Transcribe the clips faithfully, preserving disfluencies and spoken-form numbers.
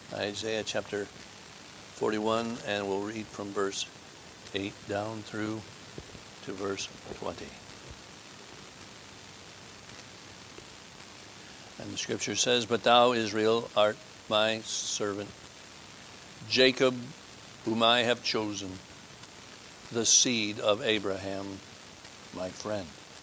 Isaiah chapter forty-one, and we'll read from verse eight down through to verse twenty. And the scripture says, "But thou, Israel, art my servant, Jacob, whom I have chosen, the seed of Abraham, my friend.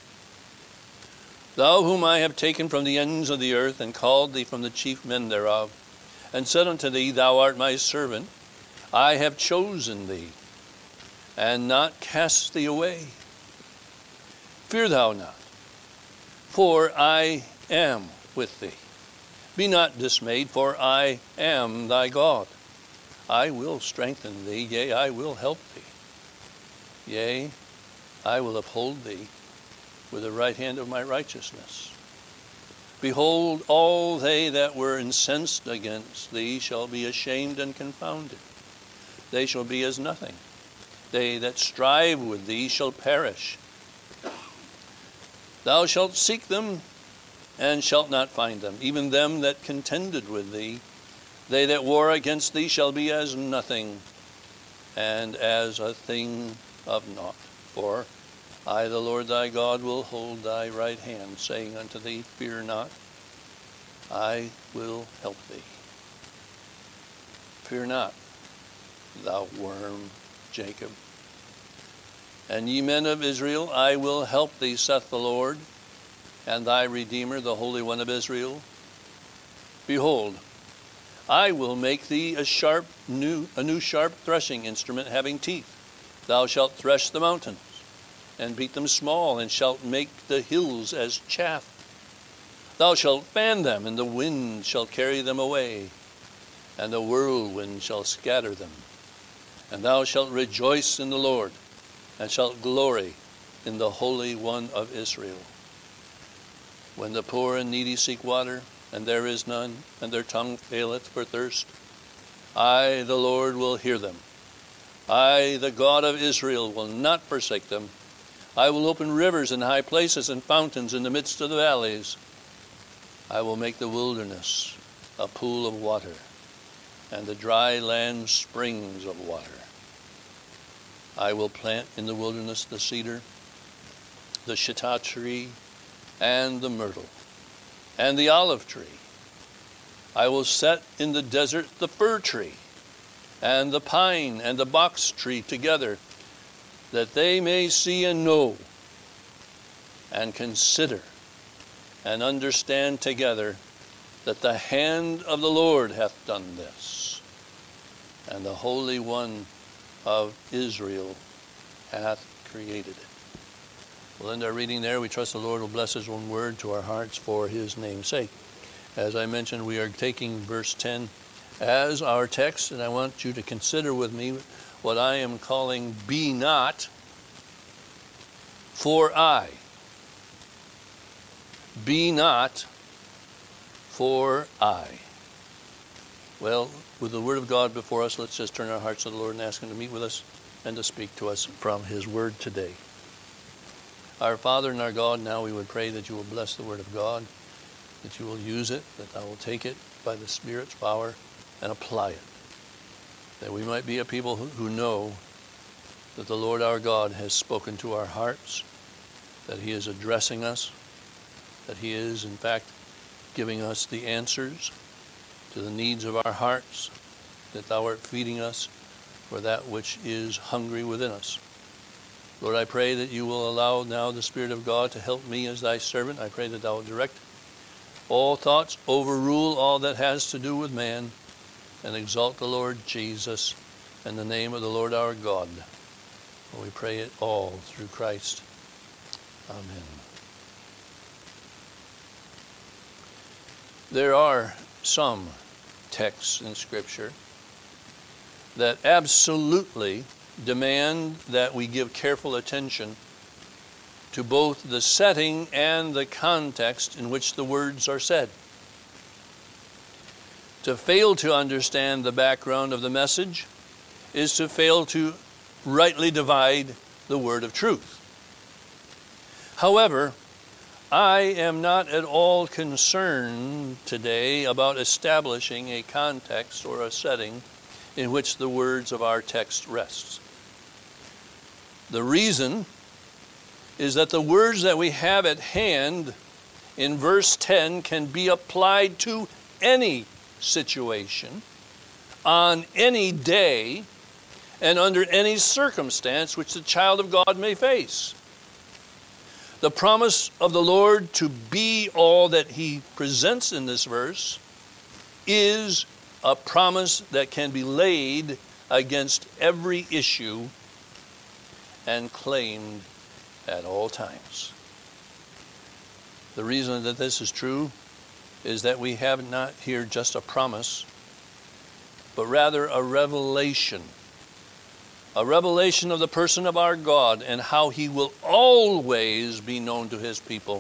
Thou whom I have taken from the ends of the earth, and called thee from the chief men thereof, and said unto thee, Thou art my servant, I have chosen thee, and not cast thee away. Fear thou not, for I am with thee. Be not dismayed, for I am thy God. I will strengthen thee, yea, I will help thee. Yea, I will uphold thee with the right hand of my righteousness. Behold, all they that were incensed against thee shall be ashamed and confounded. They shall be as nothing. They that strive with thee shall perish. Thou shalt seek them, and shalt not find them, even them that contended with thee. They that war against thee shall be as nothing, and as a thing of naught. For I, the Lord thy God, will hold thy right hand, saying unto thee, Fear not, I will help thee. Fear not, thou worm Jacob. And ye men of Israel, I will help thee, saith the Lord, and thy Redeemer, the Holy One of Israel. Behold, I will make thee a sharp new a new sharp threshing instrument having teeth. Thou shalt thresh the mountains, and beat them small, and shalt make the hills as chaff. Thou shalt fan them, and the wind shall carry them away, and the whirlwind shall scatter them. And thou shalt rejoice in the Lord, and shalt glory in the Holy One of Israel. When the poor and needy seek water, and there is none, and their tongue faileth for thirst, I, the Lord, will hear them. I, the God of Israel, will not forsake them. I will open rivers in high places and fountains in the midst of the valleys. I will make the wilderness a pool of water, and the dry land springs of water. I will plant in the wilderness the cedar, the shittah tree, and the myrtle, and the olive tree. I will set in the desert the fir tree, and the pine and the box tree together, that they may see and know, and consider, and understand together, that the hand of the Lord hath done this, and the Holy One of Israel hath created it. We'll end our reading there. We trust the Lord will bless his own word to our hearts for his name's sake. As I mentioned, we are taking verse ten as our text, and I want you to consider with me what I am calling be not, for I. Be not, for I. Well, with the word of God before us, let's just turn our hearts to the Lord and ask him to meet with us and to speak to us from his word today. Our Father and our God, now we would pray that you will bless the word of God, that you will use it, that thou will take it by the Spirit's power and apply it, that we might be a people who, who know that the Lord our God has spoken to our hearts, that he is addressing us, that he is, in fact, giving us the answers to the needs of our hearts, that thou art feeding us for that which is hungry within us. Lord, I pray that you will allow now the Spirit of God to help me as thy servant. I pray that thou will direct all thoughts, overrule all that has to do with man, and exalt the Lord Jesus in the name of the Lord our God. For we pray it all through Christ. Amen. There are some texts in Scripture that absolutely demand that we give careful attention to both the setting and the context in which the words are said. To fail to understand the background of the message is to fail to rightly divide the word of truth. However, I am not at all concerned today about establishing a context or a setting in which the words of our text rests. The reason is that the words that we have at hand in verse ten can be applied to any situation, on any day, and under any circumstance which the child of God may face. The promise of the Lord to be all that he presents in this verse is a promise that can be laid against every issue and claimed at all times. The reason that this is true is that we have not here just a promise, but rather a revelation. A revelation of the person of our God and how he will always be known to his people.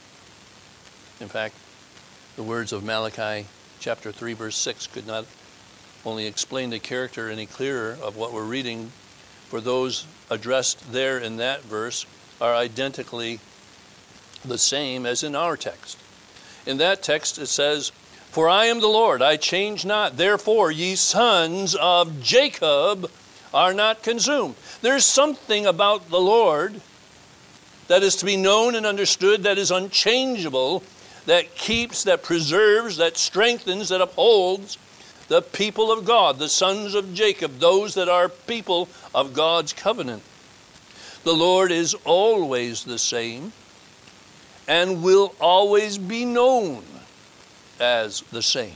In fact, the words of Malachi chapter three verse six could not only explain the character any clearer of what we're reading, for those addressed there in that verse are identically the same as in our text. In that text it says, "For I am the Lord, I change not, therefore ye sons of Jacob are not consumed." There's something about the Lord that is to be known and understood, that is unchangeable, that keeps, that preserves, that strengthens, that upholds the people of God, the sons of Jacob, those that are people of God's covenant. The Lord is always the same and will always be known as the same.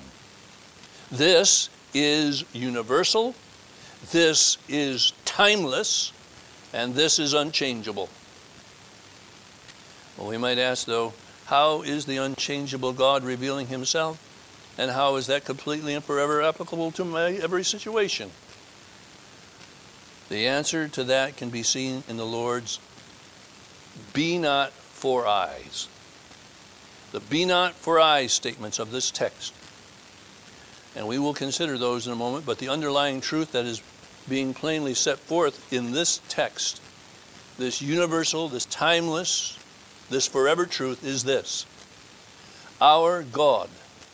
This is universal, this is timeless, and this is unchangeable. Well, we might ask, though, how is the unchangeable God revealing himself? And how is that completely and forever applicable to my every situation? The answer to that can be seen in the Lord's "be not for eyes." The "be not for eyes" statements of this text. And we will consider those in a moment, but the underlying truth that is being plainly set forth in this text, this universal, this timeless, this forever truth is this: our God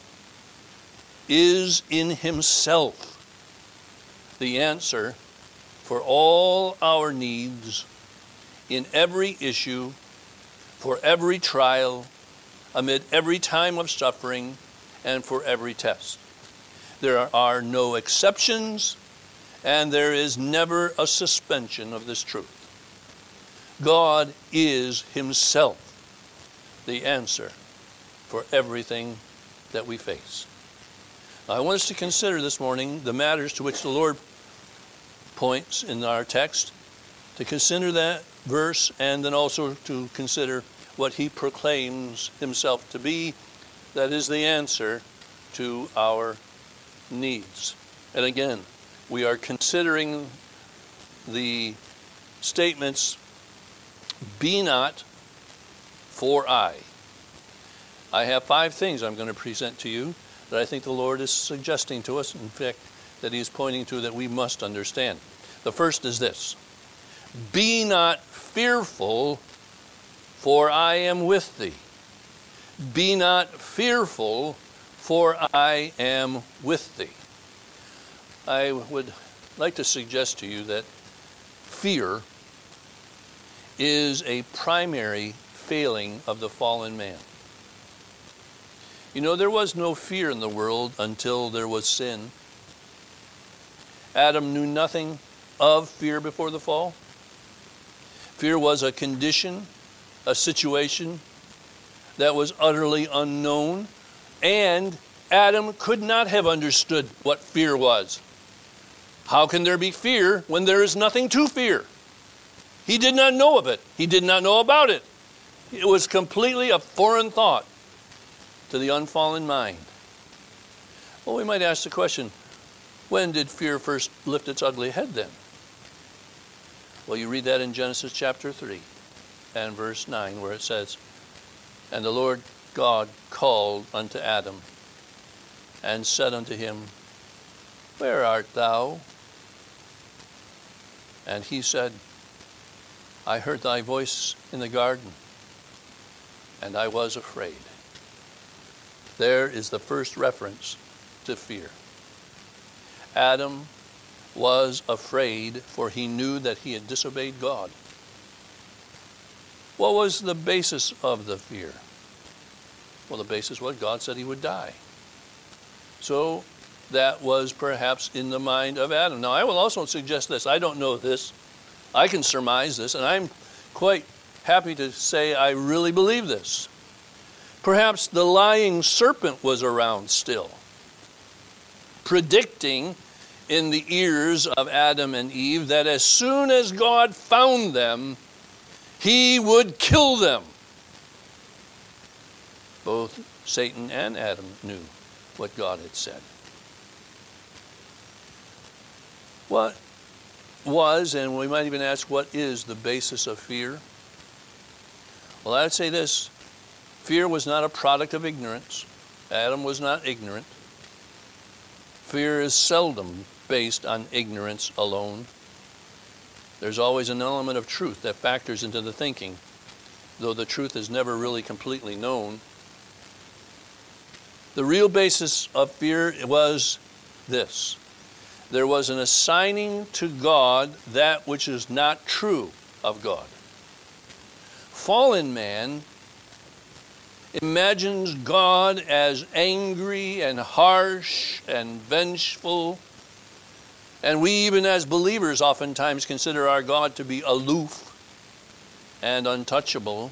is in himself the answer for all our needs in every issue, for every trial, amid every time of suffering, and for every test. There are no exceptions, and there is never a suspension of this truth. God is himself the answer for everything that we face. I want us to consider this morning the matters to which the Lord points in our text, to consider that verse, and then also to consider what he proclaims himself to be, that is the answer to our needs. And again, we are considering the statements, "be not for I." I have five things I'm going to present to you that I think the Lord is suggesting to us, in fact, that he is pointing to, that we must understand. The first is this: "Be not fearful, for I am with thee." Be not fearful, for I am with thee. I would like to suggest to you that fear is a primary failing of the fallen man. You know, there was no fear in the world until there was sin. Adam knew nothing of fear before the fall. Fear was a condition, a situation that was utterly unknown, and Adam could not have understood what fear was. How can there be fear when there is nothing to fear? He did not know of it. He did not know about it. It was completely a foreign thought to the unfallen mind. Well, we might ask the question, when did fear first lift its ugly head then? Well, you read that in Genesis chapter three and verse nine, where it says, "And the Lord God called unto Adam and said unto him, Where art thou? And he said, I heard thy voice in the garden, and I was afraid. There is the first reference to fear. Adam was afraid, for he knew that he had disobeyed God. What was the basis of the fear? Well, the basis was God said he would die. So that was perhaps in the mind of Adam. Now, I will also suggest this. I don't know this. I can surmise this, and I'm quite happy to say I really believe this. Perhaps the lying serpent was around still, predicting in the ears of Adam and Eve that as soon as God found them, he would kill them. Both Satan and Adam knew what God had said. What was, and we might even ask, what is the basis of fear? Well, I'd say this. Fear was not a product of ignorance. Adam was not ignorant. Fear is seldom based on ignorance alone. There's always an element of truth that factors into the thinking, though the truth is never really completely known. The real basis of fear was this. There was an assigning to God that which is not true of God. Fallen man imagines God as angry and harsh and vengeful. And we, even as believers, oftentimes consider our God to be aloof and untouchable.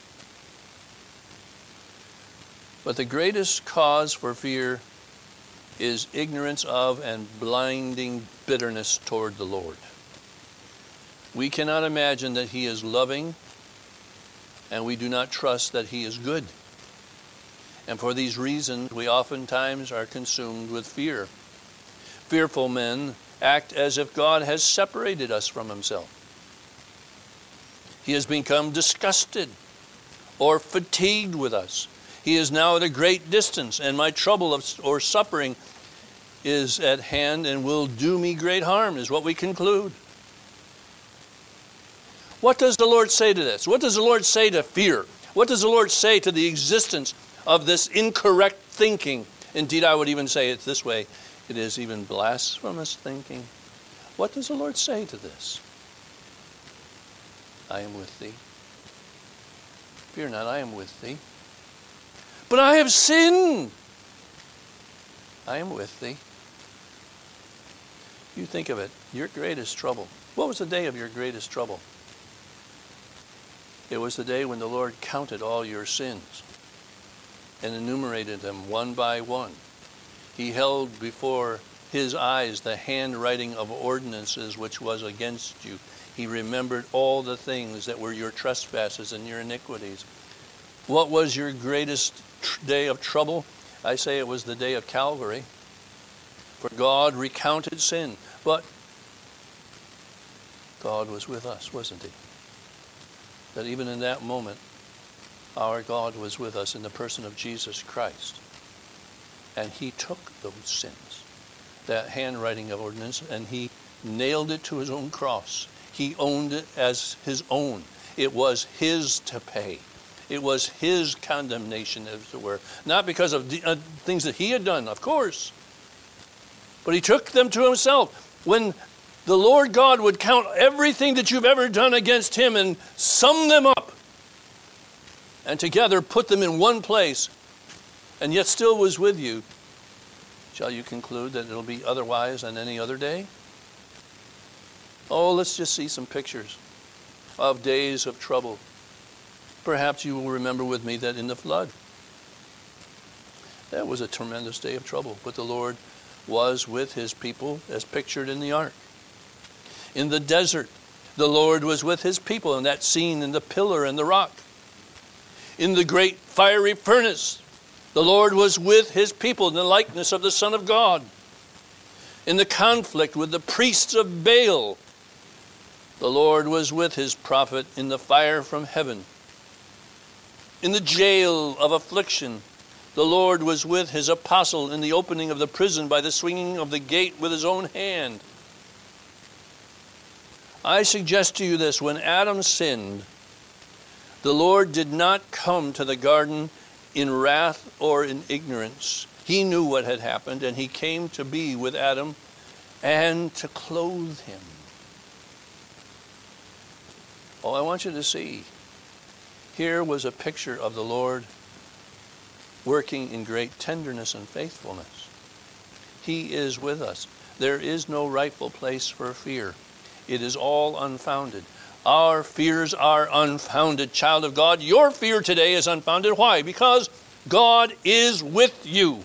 But the greatest cause for fear is ignorance of and blinding bitterness toward the Lord. We cannot imagine that he is loving, and we do not trust that he is good. And for these reasons, we oftentimes are consumed with fear. Fearful men act as if God has separated us from himself. He has become disgusted or fatigued with us. He is now at a great distance, and my trouble of, or suffering is at hand and will do me great harm, is what we conclude. What does the Lord say to this? What does the Lord say to fear? What does the Lord say to the existence of this incorrect thinking? Indeed, I would even say it this way. It is even blasphemous thinking. What does the Lord say to this? I am with thee. Fear not, I am with thee. But I have sinned. I am with thee. You think of it, your greatest trouble. What was the day of your greatest trouble? It was the day when the Lord counted all your sins and enumerated them one by one. He held before his eyes the handwriting of ordinances which was against you. He remembered all the things that were your trespasses and your iniquities. What was your greatest tr- day of trouble? I say it was the day of Calvary. For God recounted sin. But God was with us, wasn't he? That even in that moment, our God was with us in the person of Jesus Christ. And he took those sins, that handwriting of ordinance, and he nailed it to his own cross. He owned it as his own. It was his to pay. It was his condemnation, as it were. Not because of the, uh, things that he had done, of course. But he took them to himself. When the Lord God would count everything that you've ever done against him and sum them up, and together put them in one place, and yet still was with you, shall you conclude that it'll be otherwise on any other day? Oh, let's just see some pictures of days of trouble. Perhaps you will remember with me that in the flood, that was a tremendous day of trouble, but the Lord was with his people as pictured in the ark. In the desert, the Lord was with his people, and that scene in the pillar and the rock. In the great fiery furnace, the Lord was with his people in the likeness of the Son of God. In the conflict with the priests of Baal, the Lord was with his prophet in the fire from heaven. In the jail of affliction, the Lord was with his apostle in the opening of the prison by the swinging of the gate with his own hand. I suggest to you this: when Adam sinned, The Lord did not come to the garden in wrath or in ignorance. He knew what had happened, and he came to be with Adam and to clothe him. Oh, I want you to see, here was a picture of the Lord working in great tenderness and faithfulness. He is with us. There is no rightful place for fear. It is all unfounded. Our fears are unfounded, child of God. Your fear today is unfounded. Why? Because God is with you.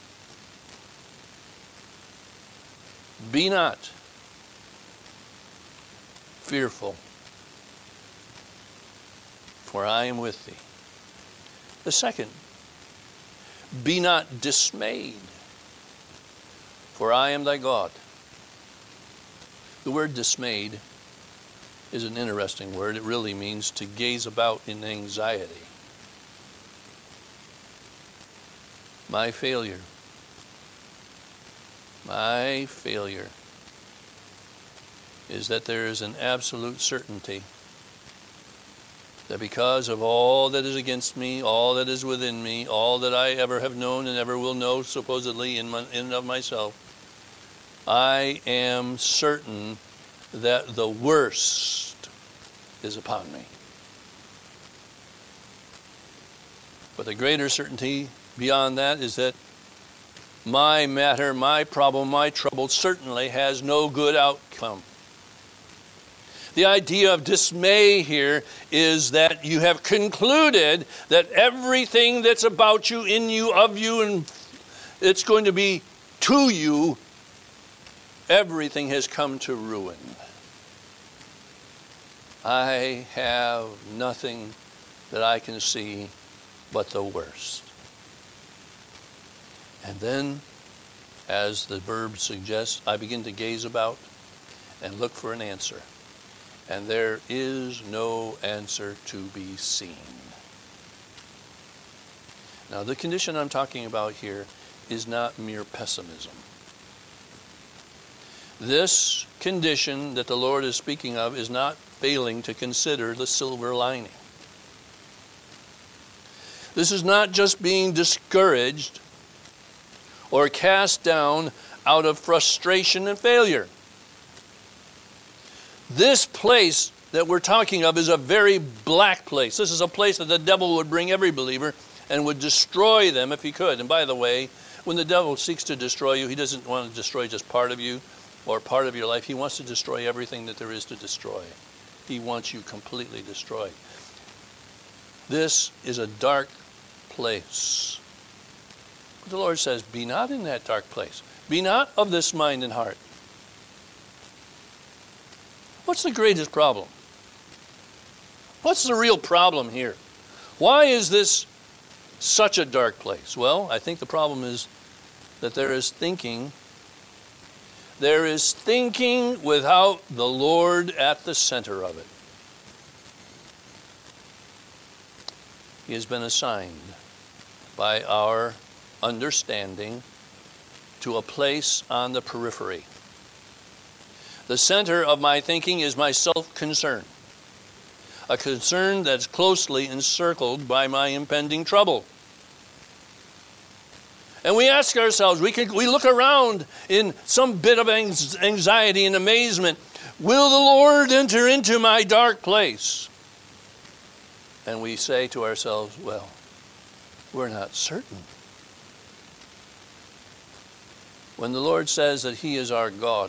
Be not fearful, for I am with thee. The second, be not dismayed, for I am thy God. The word dismayed is an interesting word. It really means to gaze about in anxiety. My failure, my failure is that there is an absolute certainty that because of all that is against me, all that is within me, all that I ever have known and ever will know supposedly in, my, in and of myself, I am certain that the worst is upon me. But the greater certainty beyond that is that my matter, my problem, my trouble certainly has no good outcome. The idea of dismay here is that you have concluded that everything that's about you, in you, of you, and it's going to be to you, everything has come to ruin. I have nothing that I can see but the worst. And then, as the verb suggests, I begin to gaze about and look for an answer. And there is no answer to be seen. Now, the condition I'm talking about here is not mere pessimism. This condition that the Lord is speaking of is not failing to consider the silver lining. This is not just being discouraged or cast down out of frustration and failure. This place that we're talking of is a very black place. This is a place that the devil would bring every believer and would destroy them if he could. And by the way, when the devil seeks to destroy you, he doesn't want to destroy just part of you or part of your life. He wants to destroy everything that there is to destroy. He wants you completely destroyed. This is a dark place. But the Lord says, be not in that dark place. Be not of this mind and heart. What's the greatest problem? What's the real problem here? Why is this such a dark place? Well, I think the problem is that there is thinking. There is thinking without the Lord at the center of it. He has been assigned by our understanding to a place on the periphery. The center of my thinking is my self-concern, a concern that's closely encircled by my impending trouble. And we ask ourselves, we can, we look around in some bit of anxiety and amazement. Will the Lord enter into my dark place? And we say to ourselves, well, we're not certain. When the Lord says that He is our God,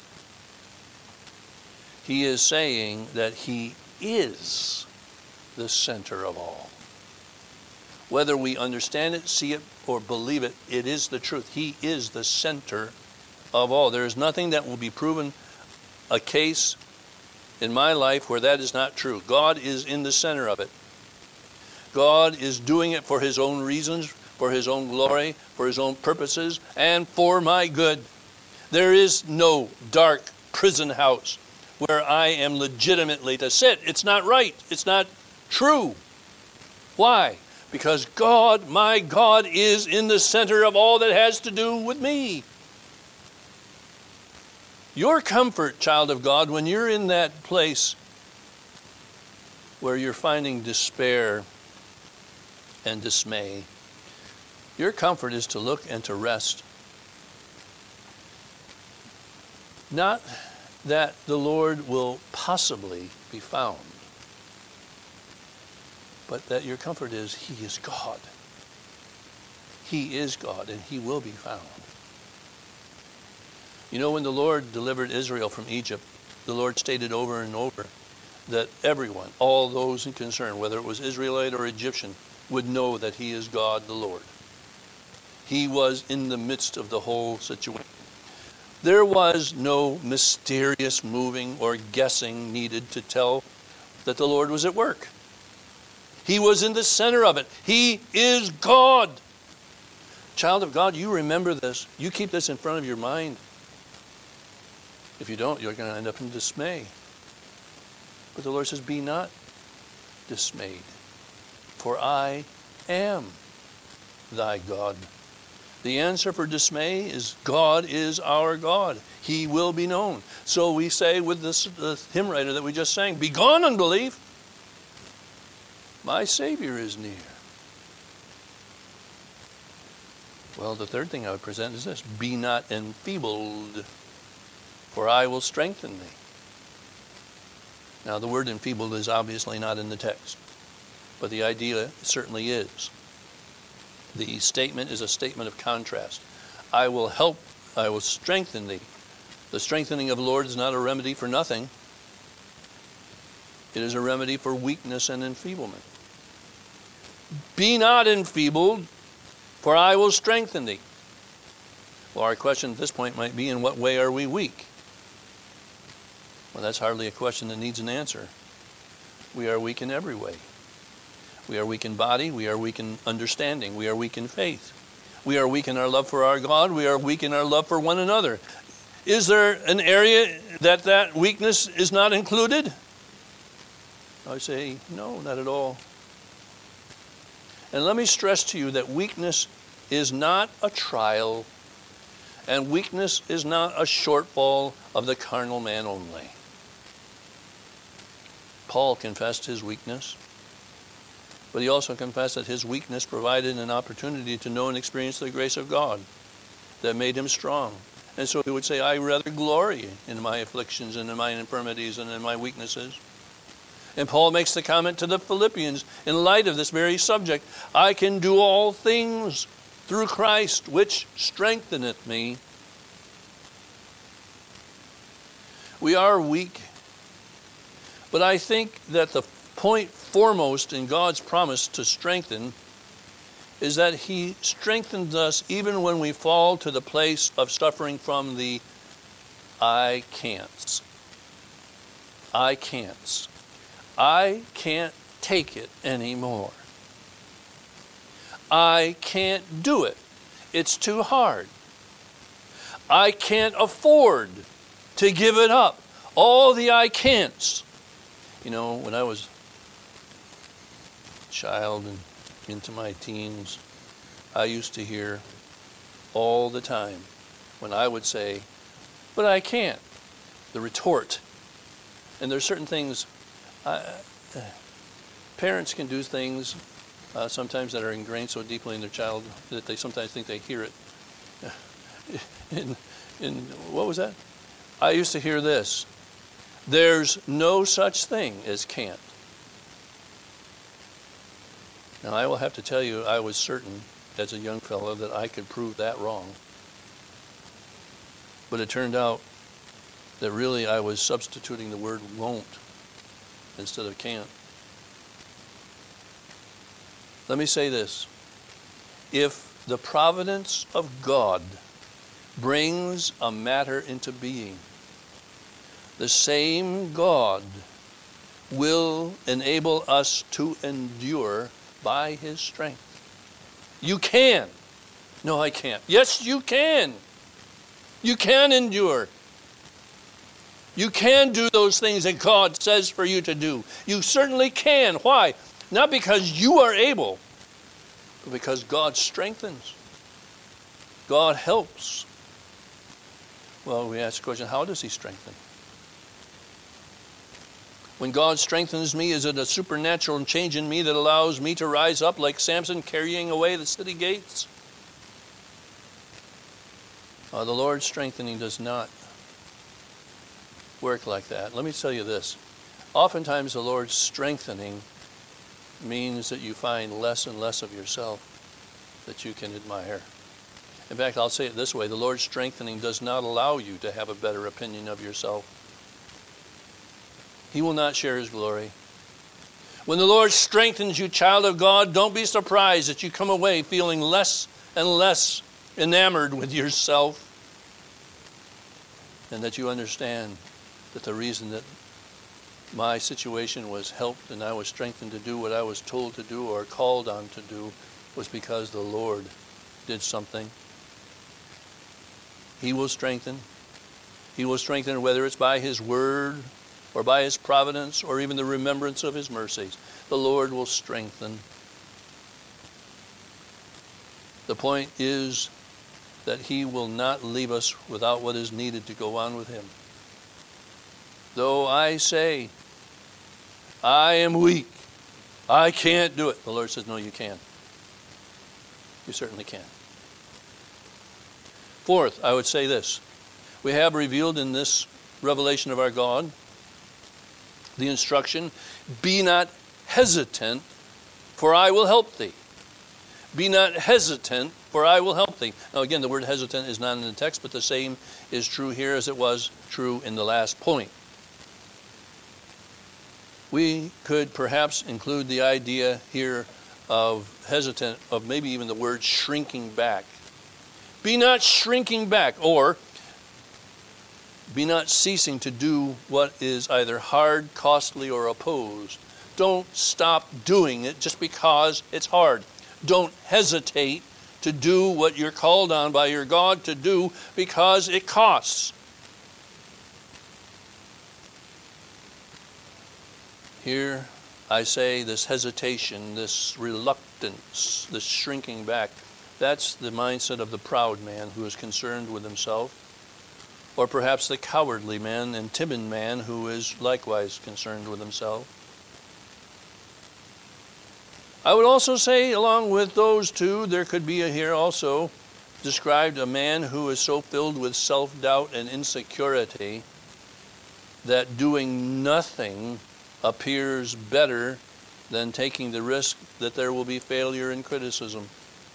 He is saying that He is the center of all. Whether we understand it, see it, or believe it, it is the truth. He is the center of all. There is nothing that will be proven a case in my life where that is not true. God is in the center of it. God is doing it for His own reasons, for His own glory, for His own purposes, and for my good. There is no dark prison house where I am legitimately to sit. It's not right. It's not true. Why? Because God, my God, is in the center of all that has to do with me. Your comfort, child of God, when you're in that place where you're finding despair and dismay, your comfort is to look and to rest. Not that the Lord will possibly be found, but that your comfort is He is God. He is God, and He will be found. You know, when the Lord delivered Israel from Egypt, the Lord stated over and over that everyone, all those in concern, whether it was Israelite or Egyptian, would know that He is God the Lord. He was in the midst of the whole situation. There was no mysterious moving or guessing needed to tell that the Lord was at work. He was in the center of it. He is God. Child of God, you remember this. You keep this in front of your mind. If you don't, you're going to end up in dismay. But the Lord says, be not dismayed, for I am thy God. The answer for dismay is God is our God. He will be known. So we say with this the hymn writer that we just sang, begone unbelief. My Savior is near. Well, the third thing I would present is this. Be not enfeebled, for I will strengthen thee. Now, the word enfeebled is obviously not in the text, but the idea certainly is. The statement is a statement of contrast. I will help, I will strengthen thee. The strengthening of the Lord is not a remedy for nothing. It is a remedy for weakness and enfeeblement. Be not enfeebled, for I will strengthen thee. Well, our question at this point might be, in what way are we weak? Well, that's hardly a question that needs an answer. We are weak in every way. We are weak in body. We are weak in understanding. We are weak in faith. We are weak in our love for our God. We are weak in our love for one another. Is there an area that that weakness is not included? I say, no, not at all. And let me stress to you that weakness is not a trial, and weakness is not a shortfall of the carnal man only. Paul confessed his weakness, but he also confessed that his weakness provided an opportunity to know and experience the grace of God that made him strong. And so he would say, I rather glory in my afflictions and in my infirmities and in my weaknesses. And Paul makes the comment to the Philippians in light of this very subject, I can do all things through Christ, which strengtheneth me. We are weak, but I think that the point foremost in God's promise to strengthen is that He strengthens us even when we fall to the place of suffering from the I can'ts. I can'ts. I can't take it anymore. I can't do it. It's too hard. I can't afford to give it up. All the I can'ts. You know, when I was a child and into my teens, I used to hear all the time when I would say, but I can't. The retort. And there's certain things, uh, parents can do things uh, sometimes that are ingrained so deeply in their child that they sometimes think they hear it. in, in, what was that? I used to hear this. There's no such thing as can't. Now, I will have to tell you, I was certain as a young fellow that I could prove that wrong. But it turned out that really I was substituting the word won't instead of can't. Let me say this. If the providence of God brings a matter into being, the same God will enable us to endure by His strength. You can. No, I can't. Yes, you can. You can endure. You can do those things that God says for you to do. You certainly can. Why? Not because you are able, but because God strengthens. God helps. Well, we ask the question, how does He strengthen? When God strengthens me, is it a supernatural change in me that allows me to rise up like Samson carrying away the city gates? Uh, the Lord's strengthening does not work like that. Let me tell you this. Oftentimes the Lord's strengthening means that you find less and less of yourself that you can admire. In fact, I'll say it this way. The Lord's strengthening does not allow you to have a better opinion of yourself. He will not share his glory. When the Lord strengthens you, child of God, don't be surprised that you come away feeling less and less enamored with yourself, and that you understand that the reason that my situation was helped and I was strengthened to do what I was told to do or called on to do was because the Lord did something. He will strengthen. He will strengthen whether it's by his word or by his providence or even the remembrance of his mercies. The Lord will strengthen. The point is that he will not leave us without what is needed to go on with him. Though I say, I am weak, I can't do it, the Lord says, no, you can. You certainly can. Fourth, I would say this. We have revealed in this revelation of our God the instruction, be not hesitant, for I will help thee. Be not hesitant, for I will help thee. Now again, the word hesitant is not in the text, but the same is true here as it was true in the last point. We could perhaps include the idea here of hesitant, of maybe even the word shrinking back. Be not shrinking back, or be not ceasing to do what is either hard, costly, or opposed. Don't stop doing it just because it's hard. Don't hesitate to do what you're called on by your God to do because it costs. Here I say this hesitation, this reluctance, this shrinking back, that's the mindset of the proud man who is concerned with himself, or perhaps the cowardly man and timid man who is likewise concerned with himself. I would also say, along with those two, there could be here also described a man who is so filled with self-doubt and insecurity that doing nothing appears better than taking the risk that there will be failure and criticism.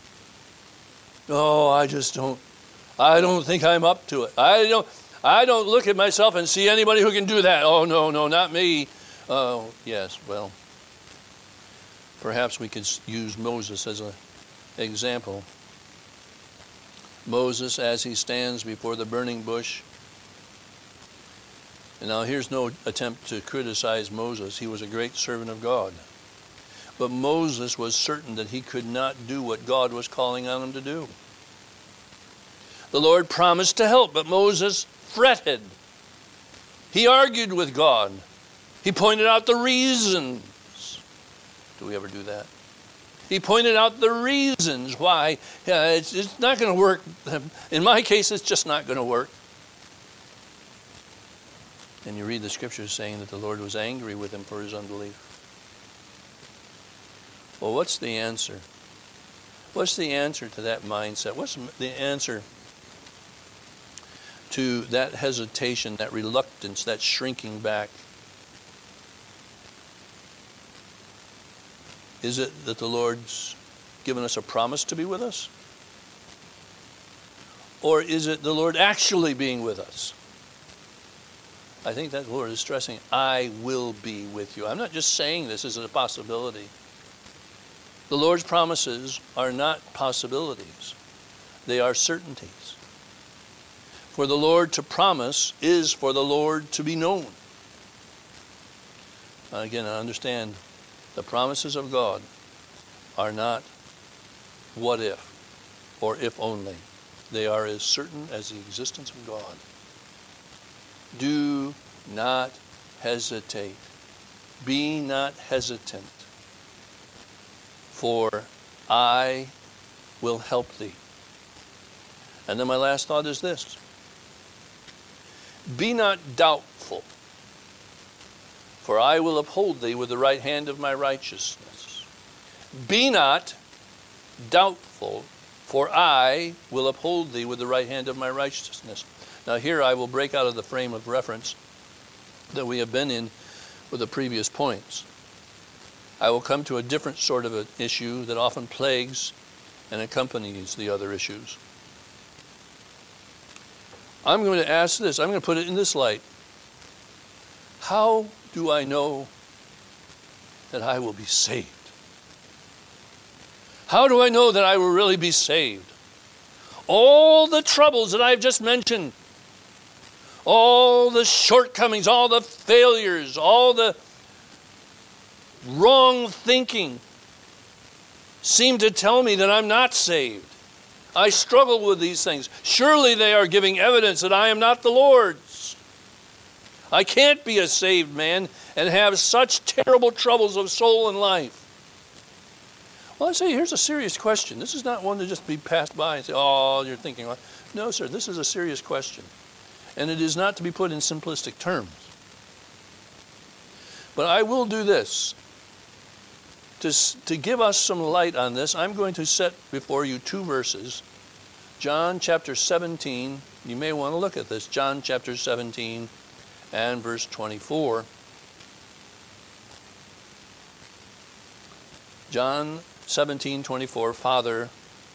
Oh, I just don't, I don't think I'm up to it. I don't, I don't look at myself and see anybody who can do that. Oh, no, no, not me. Oh, yes, well, perhaps we could use Moses as an example. Moses, as he stands before the burning bush. And now here's no attempt to criticize Moses. He was a great servant of God. But Moses was certain that he could not do what God was calling on him to do. The Lord promised to help, but Moses fretted. He argued with God. He pointed out the reasons. Do we ever do that? He pointed out the reasons why yeah, it's, it's not going to work. In my case, it's just not going to work. And you read the scriptures saying that the Lord was angry with him for his unbelief. Well, what's the answer? What's the answer to that mindset? What's the answer to that hesitation, that reluctance, that shrinking back? Is it that the Lord's given us a promise to be with us? Or is it the Lord actually being with us? I think that the Lord is stressing, I will be with you. I'm not just saying this as a possibility. The Lord's promises are not possibilities. They are certainties. For the Lord to promise is for the Lord to be known. Again, I understand the promises of God are not what if or if only. They are as certain as the existence of God. Do not hesitate. Be not hesitant. For I will help thee. And then my last thought is this. Be not doubtful. for I will uphold thee with the right hand of my righteousness. Be not doubtful, for I will uphold thee with the right hand of my righteousness. Now here I will break out of the frame of reference that we have been in with the previous points. I will come to a different sort of an issue that often plagues and accompanies the other issues. I'm going to ask this, I'm going to put it in this light. How do I know that I will be saved? How do I know that I will really be saved? All the troubles that I've just mentioned, all the shortcomings, all the failures, all the wrong thinking seem to tell me that I'm not saved. I struggle with these things. Surely they are giving evidence that I am not the Lord's. I can't be a saved man and have such terrible troubles of soul and life. Well, I say, here's a serious question. This is not one to just be passed by and say, oh, you're thinking. No, sir, this is a serious question. And it is not to be put in simplistic terms. But I will do this. To, to give us some light on this, I'm going to set before you two verses. John chapter seventeen, you may want to look at this. John chapter seventeen and verse twenty-four. John seventeen, twenty-four, Father,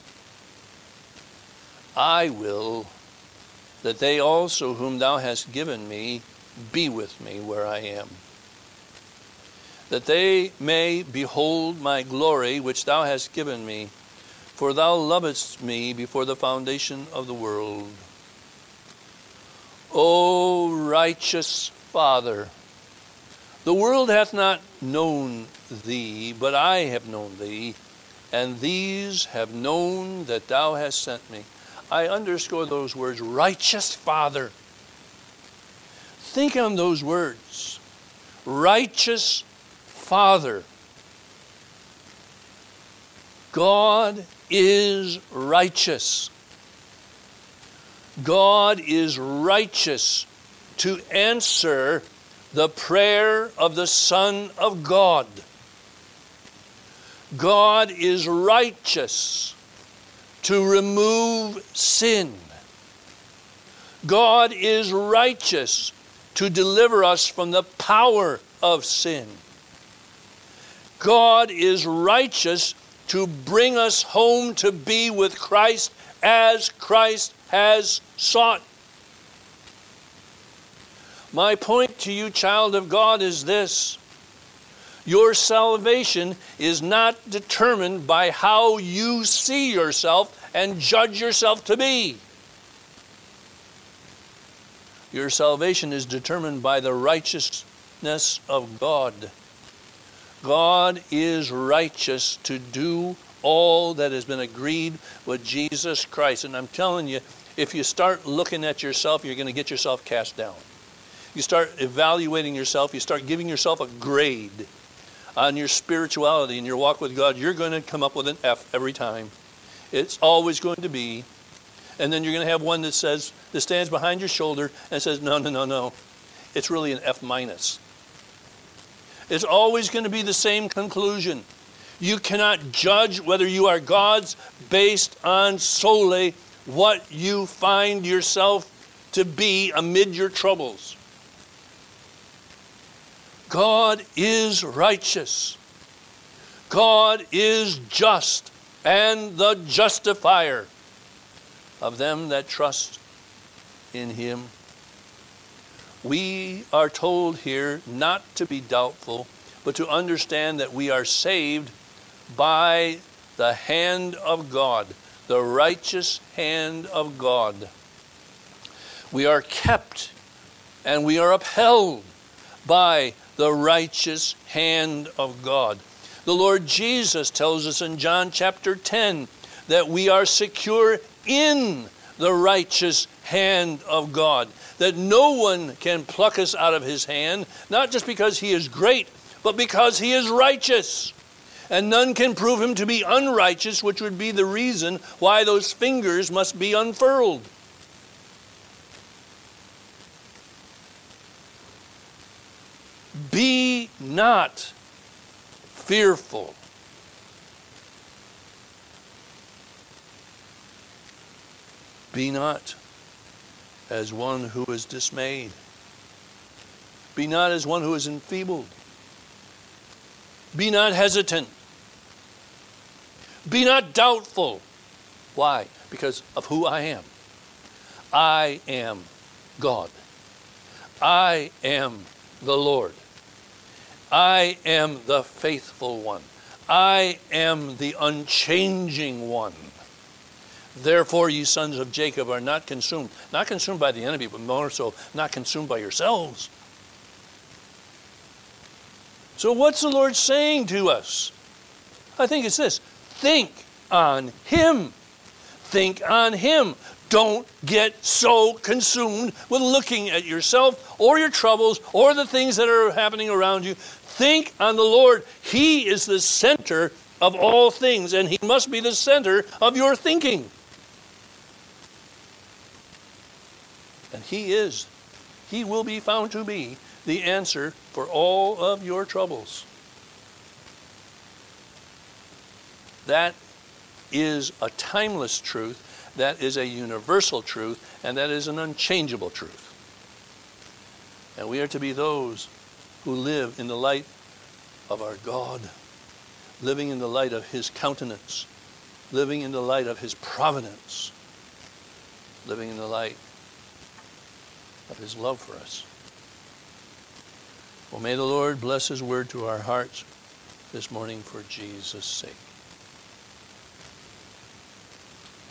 I will that they also whom thou hast given me be with me where I am, that they may behold my glory which thou hast given me, for thou lovest me before the foundation of the world. O righteous Father, the world hath not known thee, but I have known thee, and these have known that thou hast sent me. I underscore those words, righteous Father. Think on those words. Righteous Father. God is righteous. God is righteous to answer the prayer of the Son of God. God is righteous to remove sin. God is righteous to deliver us from the power of sin. God is righteous to bring us home to be with Christ as Christ has sought. My point to you, child of God, is this. Your salvation is not determined by how you see yourself and judge yourself to be. Your salvation is determined by the righteousness of God. God is righteous to do all that has been agreed with Jesus Christ. And I'm telling you, if you start looking at yourself, you're going to get yourself cast down. You start evaluating yourself, you start giving yourself a grade on your spirituality and your walk with God, you're going to come up with an F every time. It's always going to be. And then you're going to have one that says, that stands behind your shoulder and says, no, no, no, no. It's really an F minus. It's always going to be the same conclusion. You cannot judge whether you are God's based on solely what you find yourself to be amid your troubles. God is righteous. God is just and the justifier of them that trust in him. We are told here not to be doubtful, but to understand that we are saved by the hand of God, the righteous hand of God. We are kept and we are upheld by the righteous hand of God. The Lord Jesus tells us in John chapter ten that we are secure in the righteous hand of God, that no one can pluck us out of his hand, not just because he is great, but because he is righteous. And none can prove him to be unrighteous, which would be the reason why those fingers must be unfurled. Be not fearful. Be not as one who is dismayed. Be not as one who is enfeebled. Be not hesitant. Be not doubtful. Why? Because of who I am. I am God. I am the Lord. I am the faithful one. I am the unchanging one. Therefore, ye sons of Jacob are not consumed. Not consumed by the enemy, but more so not consumed by yourselves. So what's the Lord saying to us? I think it's this. Think on Him. Think on Him. Don't get so consumed with looking at yourself or your troubles or the things that are happening around you. Think on the Lord. He is the center of all things, and He must be the center of your thinking. And He is, He will be found to be the answer for all of your troubles. That is a timeless truth. That is a universal truth, and that is an unchangeable truth. And we are to be those who live in the light of our God, living in the light of His countenance, living in the light of His providence, living in the light of His love for us. Well, may the Lord bless His word to our hearts this morning for Jesus' sake.